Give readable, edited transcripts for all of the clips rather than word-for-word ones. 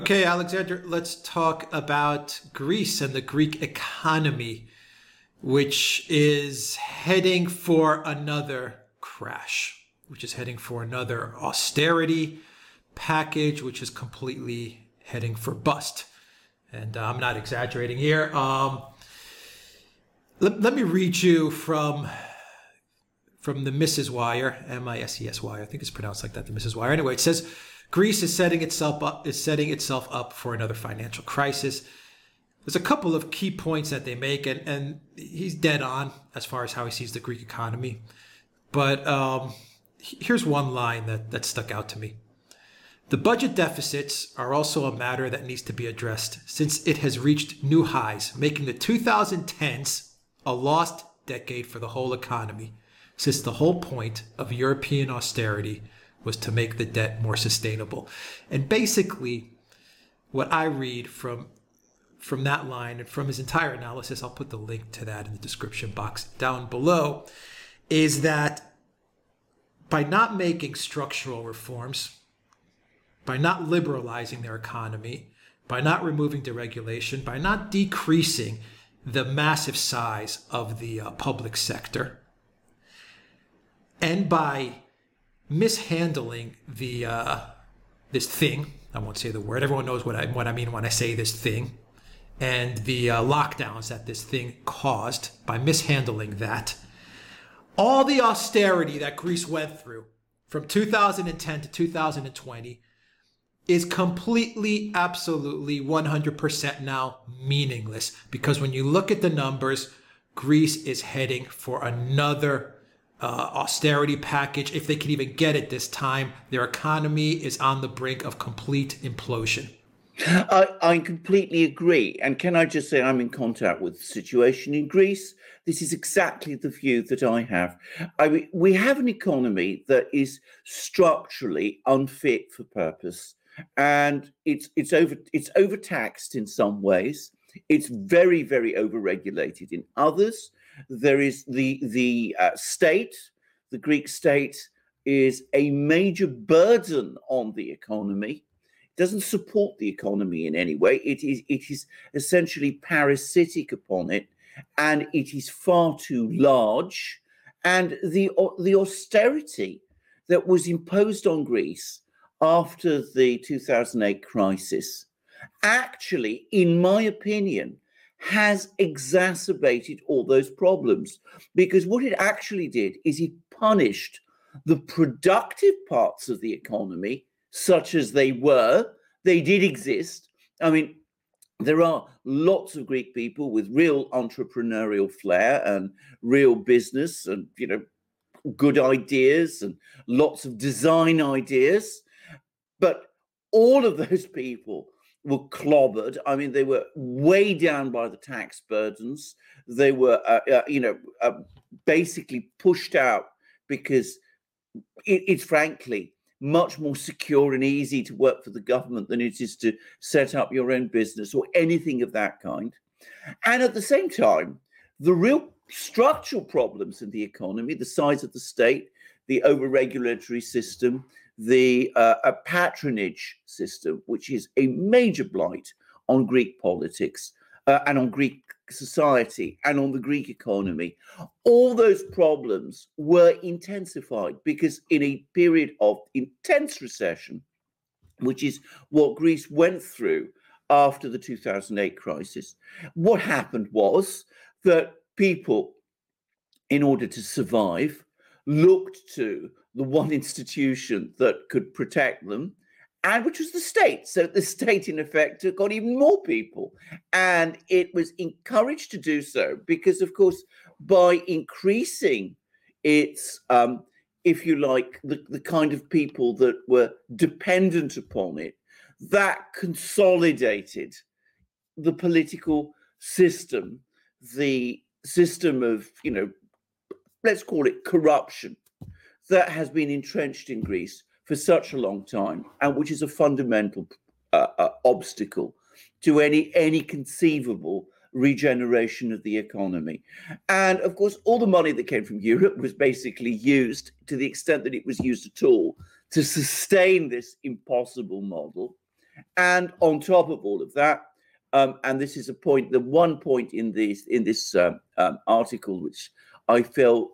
Okay, Alexander, let's talk about Greece and the Greek economy, which is heading for another crash, which is heading for another austerity package, which is completely heading for bust. And I'm not exaggerating here. Let me read you from the Mrs. Wire, Misses, I think it's pronounced like that, the Mrs. Wire. Anyway, it says Greece is setting itself up for another financial crisis. There's a couple of key points that they make, and he's dead on as far as how he sees the Greek economy. But here's one line that stuck out to me. The budget deficits are also a matter that needs to be addressed since it has reached new highs, making the 2010s a lost decade for the whole economy, since the whole point of European austerity was to make the debt more sustainable. And basically, what I read from that line and from his entire analysis, I'll put the link to that in the description box down below, is that by not making structural reforms, by not liberalizing their economy, by not removing deregulation, by not decreasing the massive size of the public sector, and by mishandling this thing, I won't say the word, everyone knows what I mean when I say this thing, and the lockdowns that this thing caused, by mishandling that, all the austerity that Greece went through from 2010 to 2020 is completely, absolutely, 100% now meaningless. Because when you look at the numbers, Greece is heading for another austerity package. If they can even get it this time, their economy is on the brink of complete implosion. I completely agree. And can I just say I'm in contact with the situation in Greece? This is exactly the view that I have. I mean, we have an economy that is structurally unfit for purpose, and it's overtaxed in some ways. It's very, very overregulated in others. There is the state, the Greek state, is a major burden on the economy. It doesn't support the economy in any way. It is essentially parasitic upon it, and it is far too large. And the austerity that was imposed on Greece after the 2008 crisis actually, in my opinion, has exacerbated all those problems, because what it actually did is it punished the productive parts of the economy, such as they did exist. I mean, there are lots of Greek people with real entrepreneurial flair and real business and, good ideas and lots of design ideas. But all of those people were clobbered. I mean, they were way down by the tax burdens. They were, basically pushed out because it's frankly much more secure and easy to work for the government than it is to set up your own business or anything of that kind. And at the same time, the real structural problems in the economy, the size of the state, the over-regulatory system, the patronage system, which is a major blight on Greek politics and on Greek society and on the Greek economy. All those problems were intensified because in a period of intense recession, which is what Greece went through after the 2008 crisis, what happened was that people, in order to survive, looked to the one institution that could protect them, and which was the state. So the state, in effect, took on even more people. And it was encouraged to do so because, of course, by increasing its, if you like, the kind of people that were dependent upon it, that consolidated the political system, the system of, let's call it corruption, that has been entrenched in Greece for such a long time, and which is a fundamental obstacle to any conceivable regeneration of the economy. And of course, all the money that came from Europe was basically used, to the extent that it was used at all, to sustain this impossible model. And on top of all of that, and this is a point, the one point in this article which I feel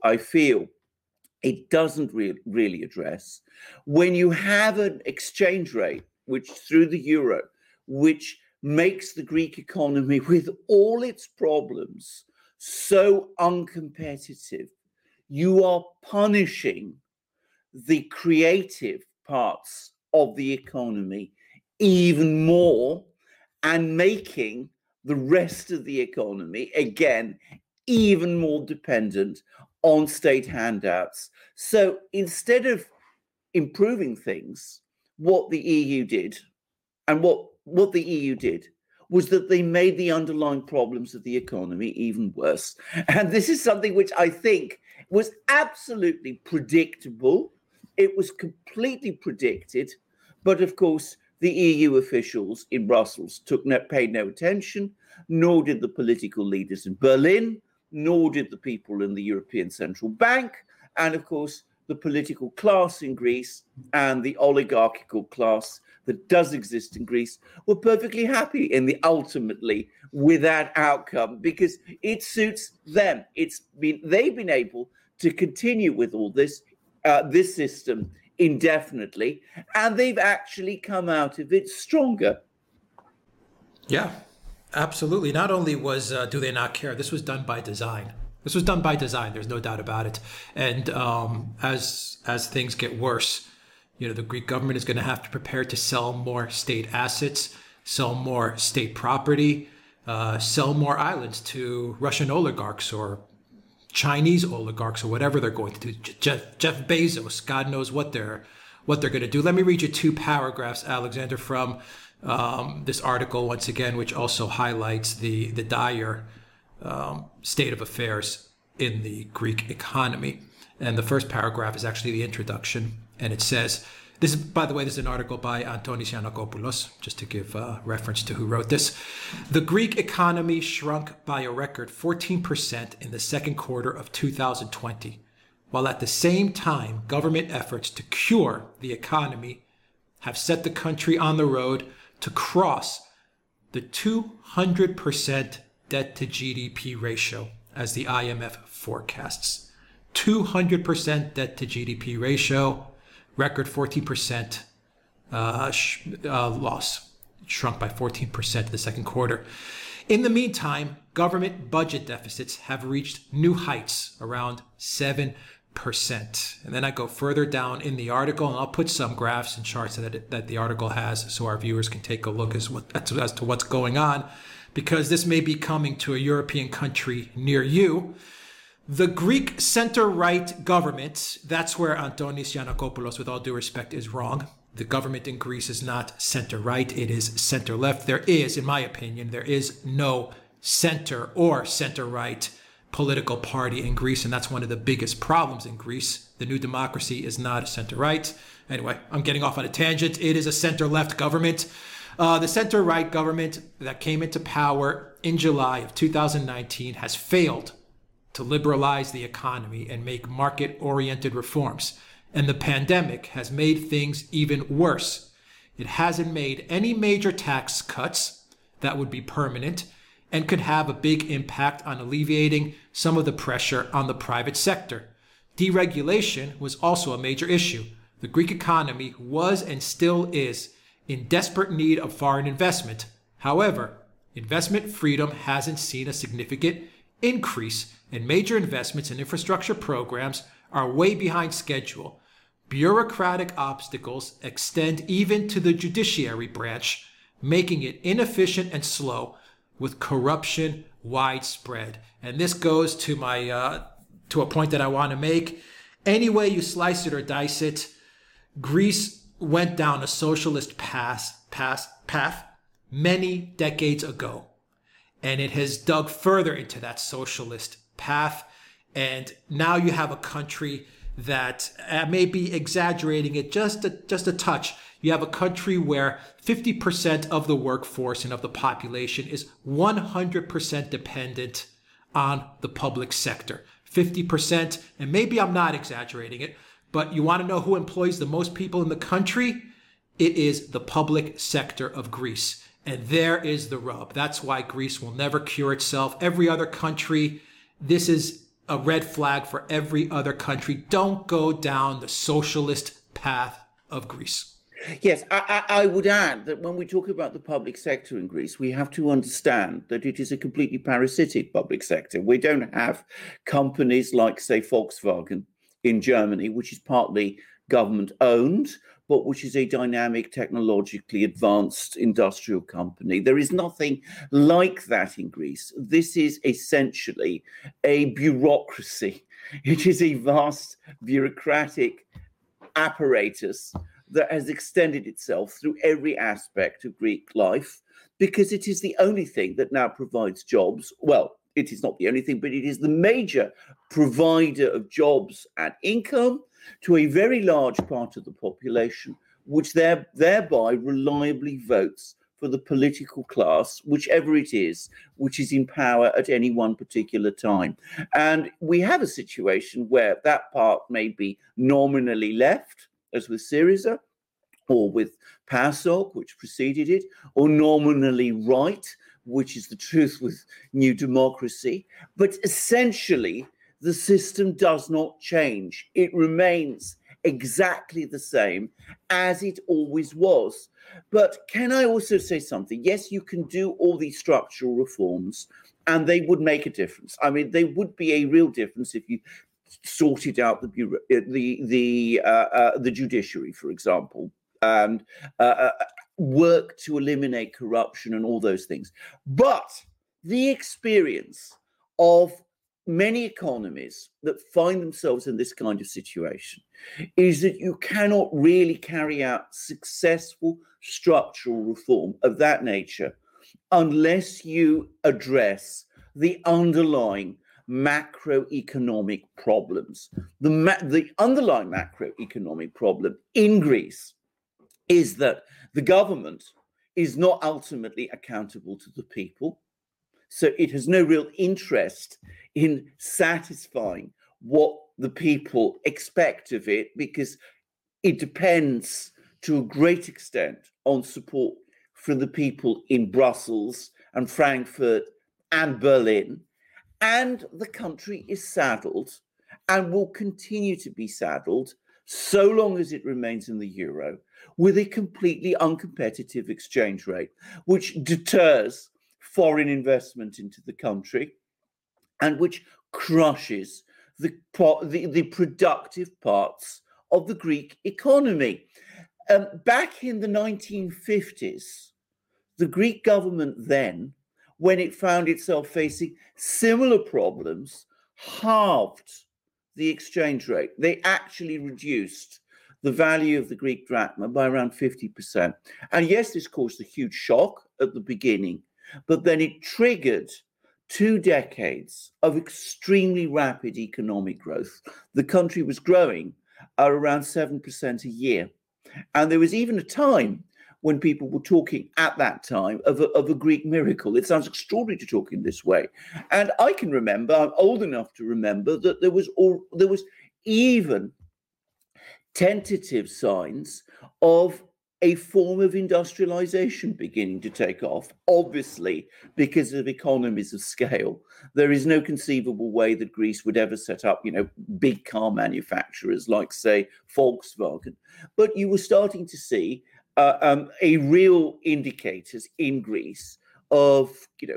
it doesn't really address, when you have an exchange rate which through the euro, which makes the Greek economy with all its problems so uncompetitive, you are punishing the creative parts of the economy even more and making the rest of the economy, again, even more dependent on state handouts. So instead of improving things, what the EU did, and what the EU did, was that they made the underlying problems of the economy even worse. And this is something which I think was absolutely predictable. It was completely predicted. But of course, the EU officials in Brussels paid no attention, nor did the political leaders in Berlin, nor did the people in the European Central Bank, and of course, the political class in Greece and the oligarchical class that does exist in Greece were perfectly happy ultimately with that outcome because it suits them. They've been able to continue with all this system indefinitely, and they've actually come out of it stronger. Yeah, absolutely. Not only do they not care, this was done by design. This was done by design. There's no doubt about it. And as things get worse, the Greek government is going to have to prepare to sell more state assets, sell more state property, sell more islands to Russian oligarchs or Chinese oligarchs or whatever they're going to do. Jeff Bezos, God knows what they're going to do. Let me read you 2 paragraphs, Alexander, from this article once again, which also highlights the dire state of affairs in the Greek economy. And the first paragraph is actually the introduction, and it says, by the way, this is an article by Antonis Giannakopoulos, just to give reference to who wrote this. The Greek economy shrunk by a record 14% in the second quarter of 2020, while at the same time, government efforts to cure the economy have set the country on the road to cross the 200% debt to GDP ratio, as the IMF forecasts. 200% debt to GDP ratio, record 14% loss, shrunk by 14% in the second quarter. In the meantime, government budget deficits have reached new heights, around 7%. And then I go further down in the article, and I'll put some graphs and charts that the article has so our viewers can take a look as to what's going on, because this may be coming to a European country near you. The Greek center-right government, that's where Antonis Giannakopoulos, with all due respect, is wrong. The government in Greece is not center-right, it is center-left. There is, in my opinion, there is no center or center-right political party in Greece, and that's one of the biggest problems in Greece. The New Democracy is not a center-right. Anyway, I'm getting off on a tangent. It is a center-left government. The center-right government that came into power in July of 2019 has failed to liberalize the economy and make market-oriented reforms. And the pandemic has made things even worse. It hasn't made any major tax cuts that would be permanent and could have a big impact on alleviating some of the pressure on the private sector. Deregulation was also a major issue. The Greek economy was and still is in desperate need of foreign investment. However, investment freedom hasn't seen a significant increase, and major investments in infrastructure programs are way behind schedule. Bureaucratic obstacles extend even to the judiciary branch, making it inefficient and slow, with corruption widespread. And this goes to my to a point that I want to make. Any way you slice it or dice it, Greece went down a socialist path many decades ago, and it has dug further into that socialist path. And now you have a country that may be exaggerating it just a touch. You have a country where 50% of the workforce and of the population is 100% dependent on the public sector. 50%, and maybe I'm not exaggerating it, but you want to know who employs the most people in the country? It is the public sector of Greece. And there is the rub. That's why Greece will never cure itself. Every other country, this is a red flag for every other country. Don't go down the socialist path of Greece. Yes, I would add that when we talk about the public sector in Greece, we have to understand that it is a completely parasitic public sector. We don't have companies like, say, Volkswagen in Germany, which is partly government owned, but which is a dynamic, technologically advanced industrial company. There is nothing like that in Greece. This is essentially a bureaucracy. It is a vast bureaucratic apparatus that has extended itself through every aspect of Greek life, because it is the only thing that now provides jobs. Well, it is not the only thing, but it is the major provider of jobs and income to a very large part of the population, which thereby reliably votes for the political class, whichever it is, which is in power at any one particular time. And we have a situation where that part may be nominally left, as with Syriza, or with PASOK, which preceded it, or nominally right, which is the truth with New Democracy. But essentially, the system does not change. It remains exactly the same as it always was. But can I also say something? Yes, you can do all these structural reforms, and they would make a difference. I mean, they would be a real difference if you sorted out the judiciary, for example, and work to eliminate corruption and all those things. But the experience of many economies that find themselves in this kind of situation is that you cannot really carry out successful structural reform of that nature unless you address the underlying macroeconomic problems. The underlying macroeconomic problem in Greece is that the government is not ultimately accountable to the people. So it has no real interest in satisfying what the people expect of it, because it depends to a great extent on support from the people in Brussels and Frankfurt and Berlin. And the country is saddled and will continue to be saddled so long as it remains in the euro with a completely uncompetitive exchange rate, which deters foreign investment into the country and which crushes the productive parts of the Greek economy. Back in the 1950s, the Greek government then, when it found itself facing similar problems, halved the exchange rate. They actually reduced the value of the Greek drachma by around 50%. And yes, this caused a huge shock at the beginning, but then it triggered 2 decades of extremely rapid economic growth. The country was growing at around 7% a year. And there was even a time when people were talking at that time of a Greek miracle. It sounds extraordinary to talk in this way. And I can remember, I'm old enough to remember, that there was even tentative signs of a form of industrialization beginning to take off. Obviously, because of economies of scale, there is no conceivable way that Greece would ever set up, big car manufacturers like, say, Volkswagen. But you were starting to see a real indicators in Greece of,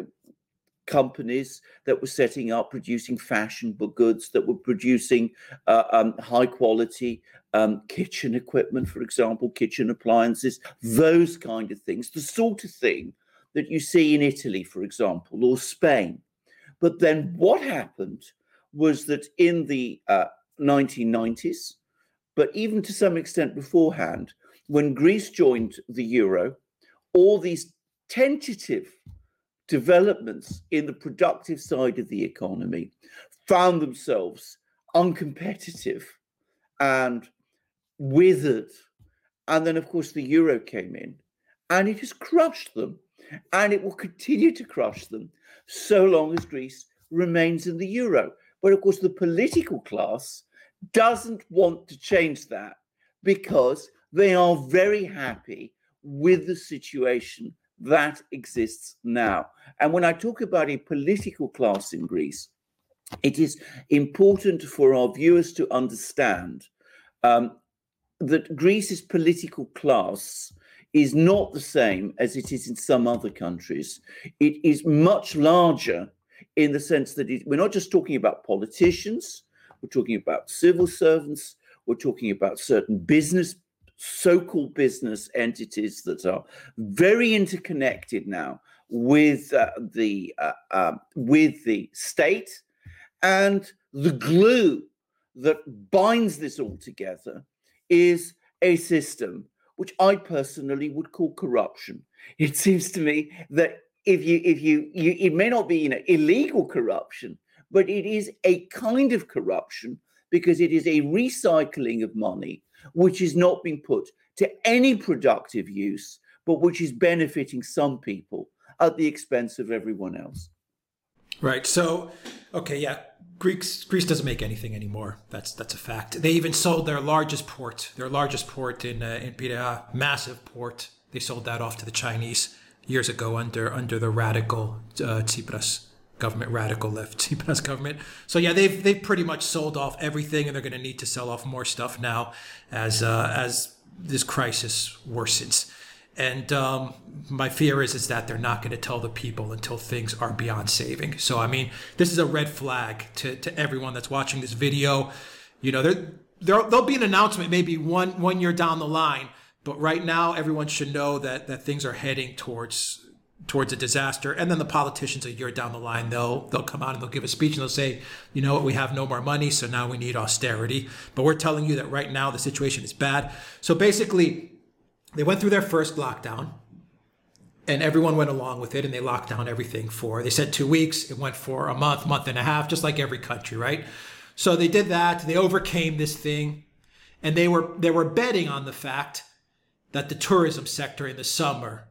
companies that were setting up, producing fashion goods, that were producing high quality kitchen equipment, for example, kitchen appliances, those kind of things, the sort of thing that you see in Italy, for example, or Spain. But then what happened was that in the 1990s, but even to some extent beforehand, when Greece joined the euro, all these tentative developments in the productive side of the economy found themselves uncompetitive and withered. And then, of course, the euro came in and it has crushed them, and it will continue to crush them so long as Greece remains in the euro. But of course, the political class doesn't want to change that, because They are very happy with the situation that exists now. And when I talk about a political class in Greece, it is important for our viewers to understand that Greece's political class is not the same as it is in some other countries. It is much larger in the sense that we're not just talking about politicians, we're talking about civil servants, we're talking about certain business, so-called business entities that are very interconnected now with the state, and the glue that binds this all together is a system which I personally would call corruption. It seems to me that if you it may not be illegal corruption, but it is a kind of corruption because it is a recycling of money which is not being put to any productive use, but which is benefiting some people at the expense of everyone else. Right. So, okay, yeah, Greece doesn't make anything anymore. That's a fact. They even sold their largest port in Piraeus, massive port. They sold that off to the Chinese years ago under the radical Tsipras government, radical left Tsipras government. So yeah, they've pretty much sold off everything, and they're going to need to sell off more stuff now as this crisis worsens. And my fear is that they're not going to tell the people until things are beyond saving. So, I mean, this is a red flag to everyone that's watching this video. You know, there'll be an announcement maybe one year down the line. But right now, everyone should know that things are heading towards a disaster. And then the politicians a year down the line, they'll come out and they'll give a speech and they'll say, you know what, we have no more money, so now we need austerity. But we're telling you that right now the situation is bad. So basically, they went through their first lockdown and everyone went along with it, and they locked down everything they said 2 weeks. It went for a month and a half, just like every country, right? So they did that. They overcame this thing, and they were betting on the fact that the tourism sector in the summer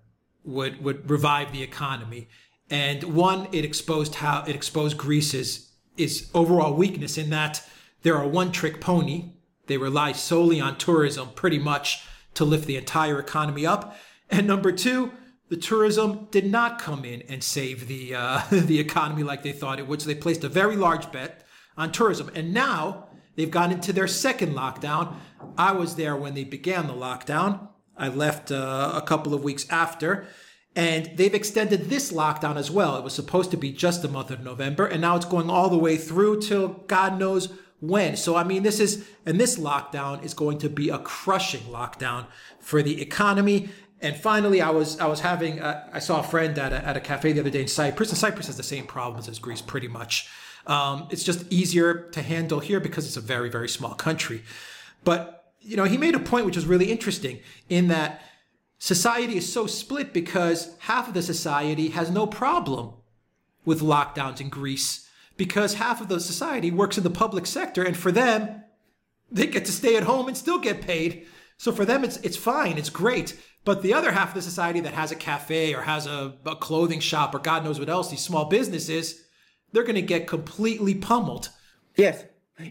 would revive the economy. And it exposed Greece's overall weakness in that they're a one-trick pony. They rely solely on tourism pretty much to lift the entire economy up. And number two, the tourism did not come in and save the economy like they thought it would. So they placed a very large bet on tourism. And now they've gone into their second lockdown. I was there when they began the lockdown. I left a couple of weeks after. And they've extended this lockdown as well. It was supposed to be just the month of November, and now it's going all the way through till God knows when. So, I mean, this lockdown is going to be a crushing lockdown for the economy. And finally, I saw a friend at a cafe the other day in Cyprus, and Cyprus has the same problems as Greece pretty much. It's just easier to handle here because it's a very, very small country. But, you know, he made a point which was really interesting in that society is so split because half of the society has no problem with lockdowns in Greece because half of the society works in the public sector, and for them, they get to stay at home and still get paid. So for them, it's fine, it's great. But the other half of the society that has a cafe or has a clothing shop or God knows what else, these small businesses, they're going to get completely pummeled. Yes,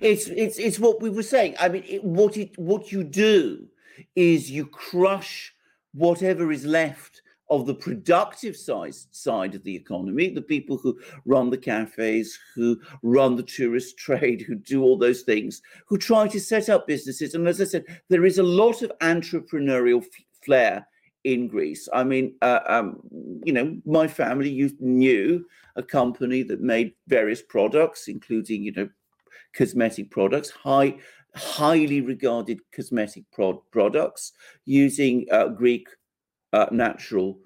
it's what we were saying. I mean, what you do is you crush whatever is left of the productive side of the economy, the people who run the cafes, who run the tourist trade, who do all those things, who try to set up businesses. And as I said, there is a lot of entrepreneurial flair in Greece. I mean, you know, my family knew a company that made various products, including, you know, cosmetic products, highly regarded cosmetic products using Greek natural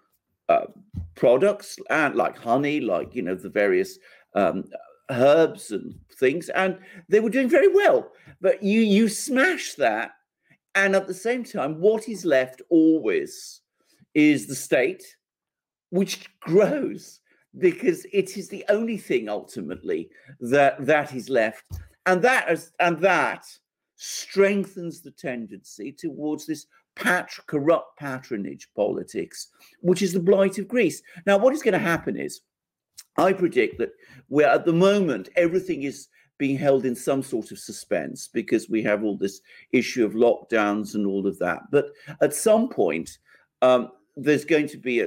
products, and like honey, like, you know, the various herbs and things, and they were doing very well. But you smash that, and at the same time, what is left always is the state, which grows because it is the only thing ultimately that is left, and that strengthens the tendency towards this corrupt patronage politics, which is the blight of Greece. Now, what is going to happen is, I predict that where at the moment everything is being held in some sort of suspense because we have all this issue of lockdowns and all of that. But at some point, there's going to be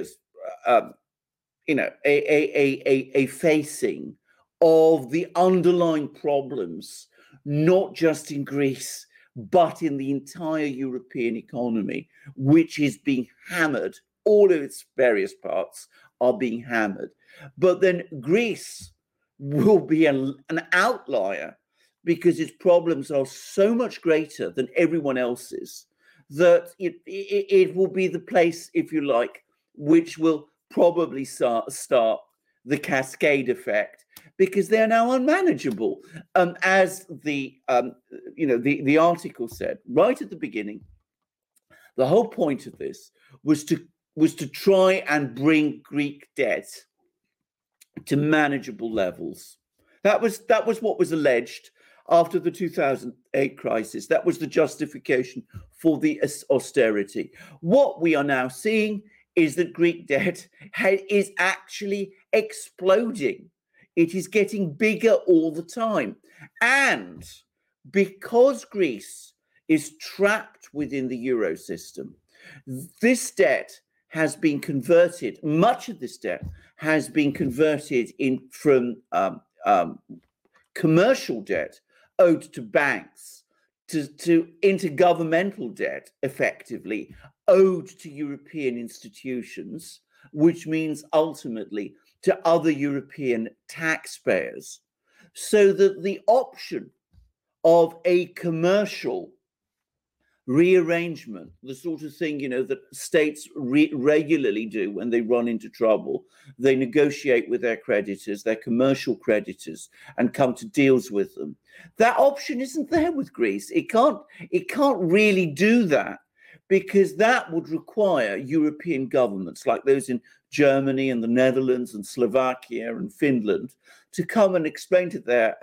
a facing of the underlying problems, not just in Greece, but in the entire European economy, which is being hammered. All of its various parts are being hammered. But then Greece will be an outlier because its problems are so much greater than everyone else's that it will be the place, if you like, which will probably start the cascade effect, because they're now unmanageable. As the article said right at the beginning, the whole point of this was to try and bring Greek debt to manageable levels. That was what was alleged after the 2008 crisis. That was the justification for the austerity. What we are now seeing is that Greek debt is actually exploding. It is getting bigger all the time. And because Greece is trapped within the euro system, this debt has been converted, much of this debt has been converted from commercial debt owed to banks to intergovernmental debt, effectively owed to European institutions, which means ultimately to other European taxpayers, so that the option of a commercial rearrangement, the sort of thing, that states regularly do when they run into trouble, they negotiate with their creditors, their commercial creditors, and come to deals with them. That option isn't there with Greece. It can't really do that, because that would require European governments like those in Germany and the Netherlands and Slovakia and Finland to come and explain to their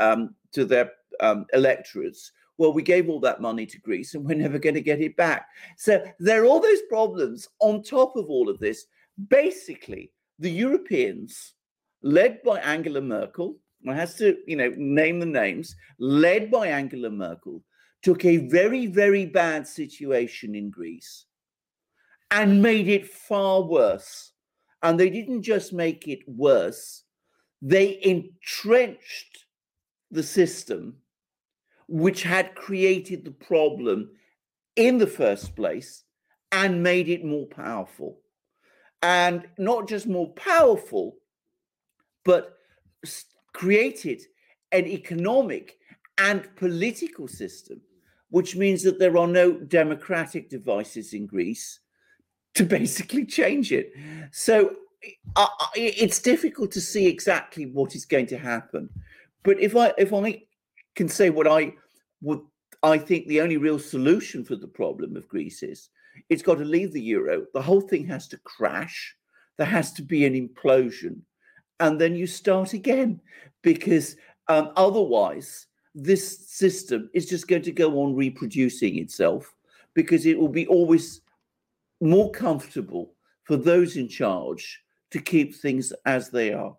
electorates, well, we gave all that money to Greece and we're never going to get it back. So there are all those problems on top of all of this. Basically, the Europeans, led by Angela Merkel, I have to, name the names, led by Angela Merkel, took a very, very bad situation in Greece and made it far worse. And they didn't just make it worse, they entrenched the system which had created the problem in the first place and made it more powerful. And not just more powerful, but created an economic and political system, which means that there are no democratic devices in Greece to basically change it. So it's difficult to see exactly what is going to happen. But if I can say what I think the only real solution for the problem of Greece is, it's got to leave the euro. The whole thing has to crash. There has to be an implosion. And then you start again, because otherwise this system is just going to go on reproducing itself, because it will be always more comfortable for those in charge to keep things as they are.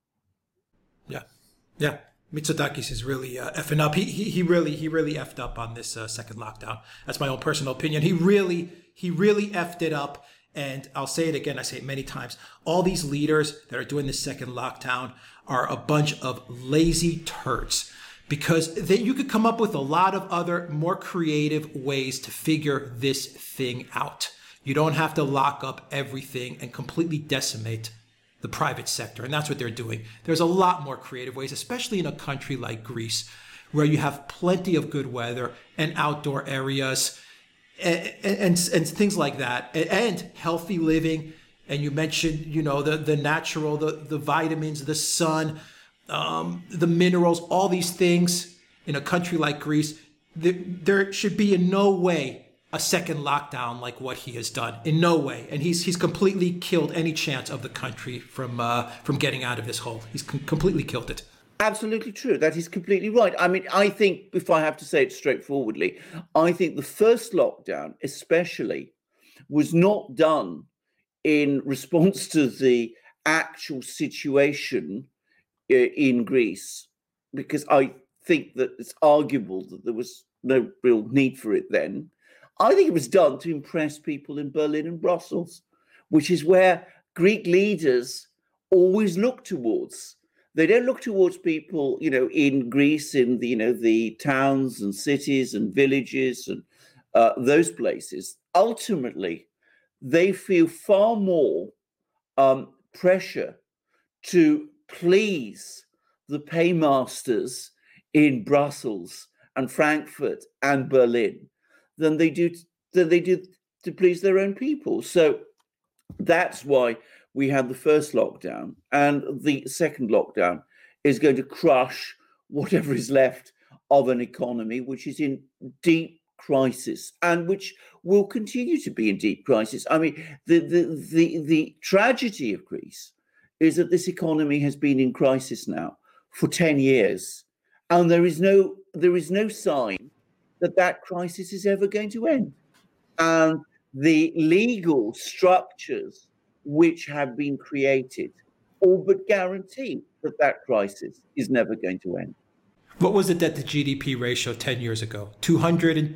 Yeah. Mitsotakis is really effing up. He really effed up on this second lockdown. That's my own personal opinion. He really effed it up. And I'll say it again. I say it many times. All these leaders that are doing this second lockdown are a bunch of lazy turds, because you could come up with a lot of other more creative ways to figure this thing out. You don't have to lock up everything and completely decimate the private sector. And that's what they're doing. There's a lot more creative ways, especially in a country like Greece, where you have plenty of good weather and outdoor areas and things like that, and healthy living. And you mentioned, the natural, the vitamins, the sun, the minerals, all these things in a country like Greece. There should be in no way a second lockdown like what he has done, in no way. And he's completely killed any chance of the country from getting out of this hole. He's completely killed it. Absolutely true. That is completely right. I mean, I think, if I have to say it straightforwardly, I think the first lockdown especially was not done in response to the actual situation in Greece, because I think that it's arguable that there was no real need for it then. I think it was done to impress people in Berlin and Brussels, which is where Greek leaders always look towards. They don't look towards people, in Greece, in the towns and cities and villages and those places. Ultimately, they feel far more pressure to please the paymasters in Brussels and Frankfurt and Berlin than they do to please their own people. So that's why we had the first lockdown, and the second lockdown is going to crush whatever is left of an economy which is in deep crisis and which will continue to be in deep crisis. I mean, the tragedy of Greece is that this economy has been in crisis now for 10 years, and there is no sign that crisis is ever going to end. And the legal structures which have been created all but guarantee that crisis is never going to end. What was the debt to GDP ratio 10 years ago? 200%?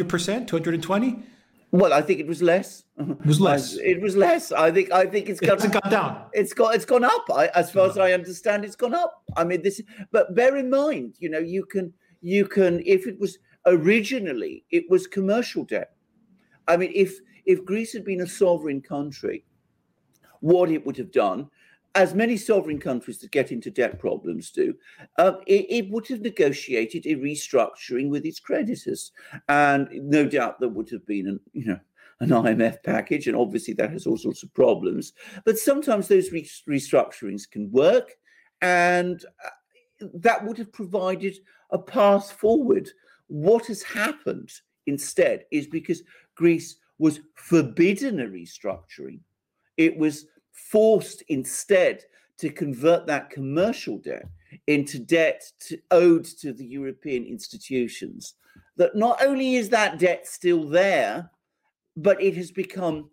220? Well, I think it was less. It was less. It was less. I think it's gone down. It's gone up. As far as I understand, it's gone up. I mean, but bear in mind, you can if it was originally, it was commercial debt. I mean, if Greece had been a sovereign country, what it would have done, as many sovereign countries that get into debt problems do, it would have negotiated a restructuring with its creditors, and no doubt there would have been an IMF package, and obviously that has all sorts of problems. But sometimes those restructurings can work, and that would have provided a path forward. What has happened instead is because Greece was forbidden a restructuring, it was forced instead to convert that commercial debt into debt owed to the European institutions. That not only is that debt still there, but it has become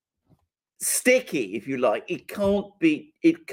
sticky, if you like. It can't be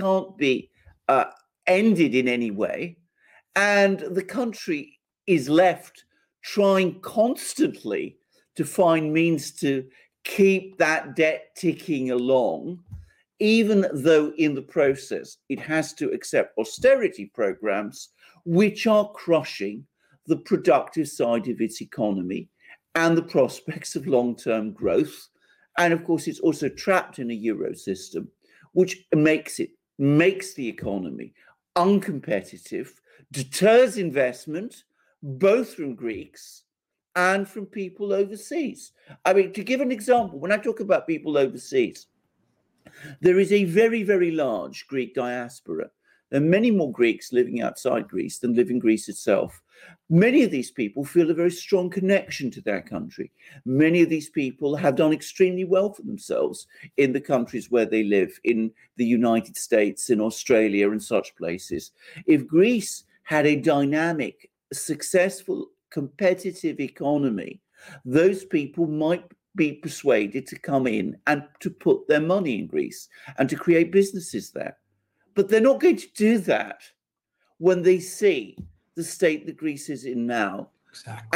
ended in any way, and the country is left trying constantly to find means to keep that debt ticking along, even though in the process it has to accept austerity programs which are crushing the productive side of its economy and the prospects of long-term growth. And of course, it's also trapped in a euro system, which makes the economy uncompetitive, deters investment, both from Greeks and from people overseas. I mean, to give an example, when I talk about people overseas, there is a very, very large Greek diaspora. There are many more Greeks living outside Greece than live in Greece itself. Many of these people feel a very strong connection to their country. Many of these people have done extremely well for themselves in the countries where they live, in the United States, in Australia, and such places. If Greece had a dynamic, successful, competitive economy, those people might be persuaded to come in and to put their money in Greece and to create businesses there. But they're not going to do that when they see the state that Greece is in now. Exactly.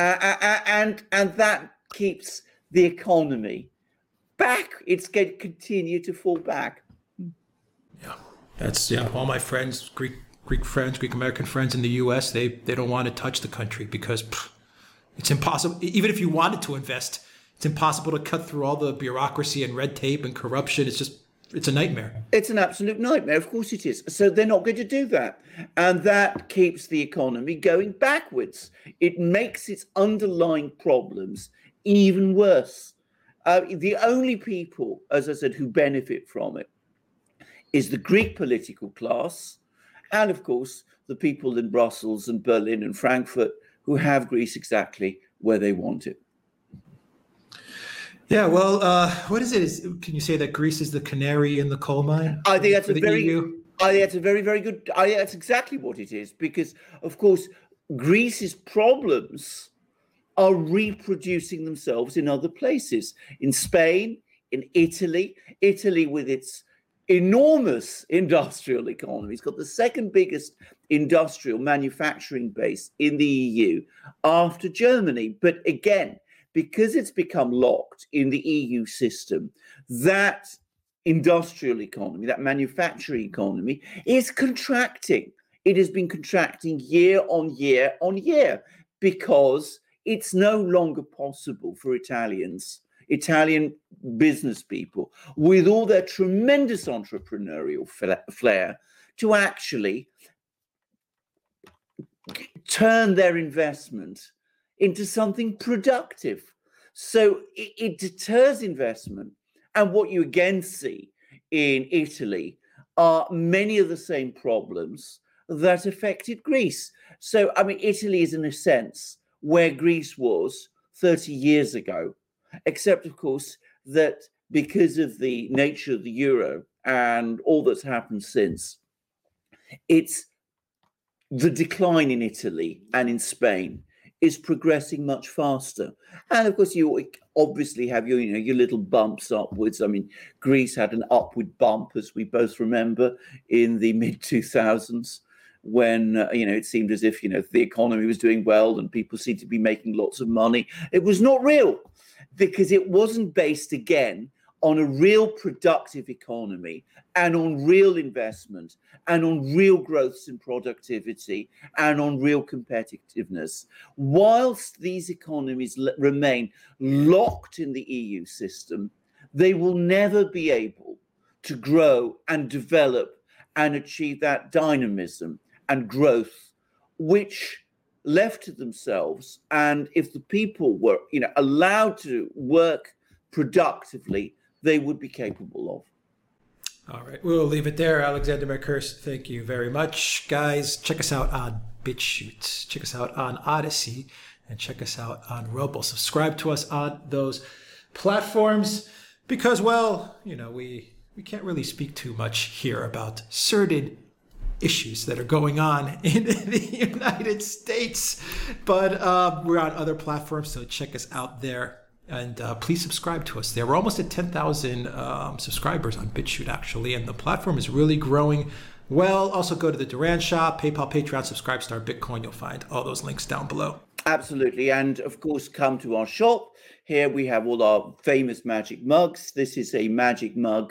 And that keeps the economy back. It's going to continue to fall back. Yeah, that's all my friends, Greek friends, Greek American friends in the U.S., they don't want to touch the country because it's impossible. Even if you wanted to invest, it's impossible to cut through all the bureaucracy and red tape and corruption. It's a nightmare. It's an absolute nightmare. Of course it is. So they're not going to do that. And that keeps the economy going backwards. It makes its underlying problems even worse. The only people, as I said, who benefit from it is the Greek political class, and of course, the people in Brussels and Berlin and Frankfurt who have Greece exactly where they want it. Yeah, well, what is it? Can you say that Greece is the canary in the coal mine? I think that's EU? I think that's a very, very good. That's exactly what it is, because, of course, Greece's problems are reproducing themselves in other places, in Spain, in Italy with its enormous industrial economy. It's got the second biggest industrial manufacturing base in the EU after Germany. But again, because it's become locked in the EU system, that industrial economy, that manufacturing economy, is contracting. It has been contracting year on year on year because it's no longer possible for Italian business people, with all their tremendous entrepreneurial flair, to actually turn their investment into something productive. So it deters investment. And what you again see in Italy are many of the same problems that affected Greece. So, I mean, Italy is in a sense where Greece was 30 years ago, except, of course, that because of the nature of the euro and all that's happened since, it's the decline in Italy and in Spain is progressing much faster. And of course, you obviously have your little bumps upwards. I mean, Greece had an upward bump, as we both remember, in the mid-2000s, when it seemed as if the economy was doing well and people seemed to be making lots of money. It was not real, because it wasn't based again on a real productive economy and on real investment and on real growth in productivity and on real competitiveness. Whilst these economies remain locked in the EU system, they will never be able to grow and develop and achieve that dynamism and growth, which left to themselves, and if the people were allowed to work productively, they would be capable of. All right, we'll leave it there. Alexander Mercurst, thank you very much. Guys, check us out on BitChute, check us out on Odyssey, and check us out on Rumble. Subscribe to us on those platforms because, well, we can't really speak too much here about certain issues that are going on in the United States, but we're on other platforms, so check us out there. And please subscribe to us there. We're almost at 10,000 subscribers on BitChute, actually, and the platform is really growing well. Also, go to the Duran Shop, PayPal, Patreon, Subscribestar, Bitcoin. You'll find all those links down below. Absolutely. And, of course, come to our shop. Here we have all our famous magic mugs. This is a magic mug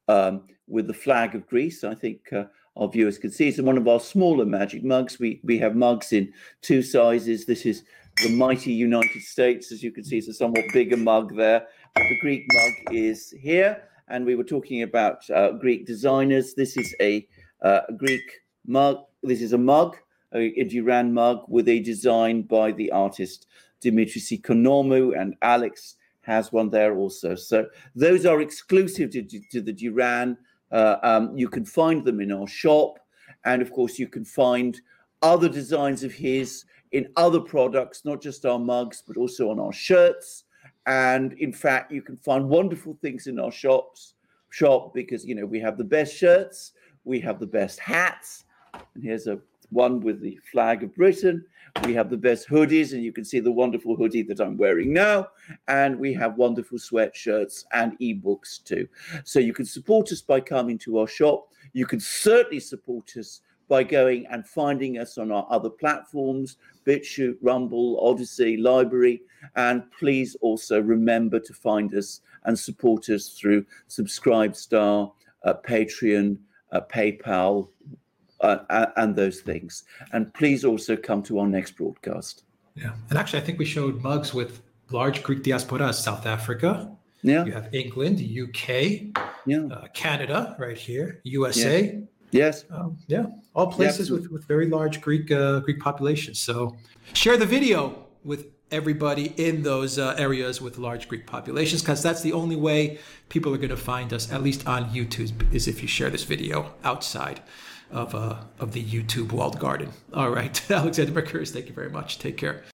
with the flag of Greece. I think our viewers can see it's one of our smaller magic mugs. We have mugs in two sizes. This is the mighty United States. As you can see, it's a somewhat bigger mug there. But the Greek mug is here. And we were talking about Greek designers. This is a Greek mug. This is a mug, a Duran mug with a design by the artist Dimitris Economou, and Alex has one there also. So those are exclusive to the Duran. You can find them in our shop. And of course, you can find other designs of his in other products, not just our mugs, but also on our shirts. And in fact, you can find wonderful things in our shop because, we have the best shirts, we have the best hats. And here's one with the flag of Britain. We have the best hoodies, and you can see the wonderful hoodie that I'm wearing now. And we have wonderful sweatshirts and ebooks too. So you can support us by coming to our shop. You can certainly support us by going and finding us on our other platforms, BitChute, Rumble, Odyssey, Library. And please also remember to find us and support us through Subscribestar, Patreon, PayPal, and those things. And please also come to our next broadcast. Yeah. And actually, I think we showed mugs with large Greek diaspora, South Africa. Yeah. You have England, UK, Canada right here, USA. Yes. Yeah. All places with very large Greek populations. So share the video with everybody in those areas with large Greek populations, because that's the only way people are going to find us, at least on YouTube, is if you share this video outside of the YouTube walled garden. All right. Alexander Mercurst, thank you very much. Take care.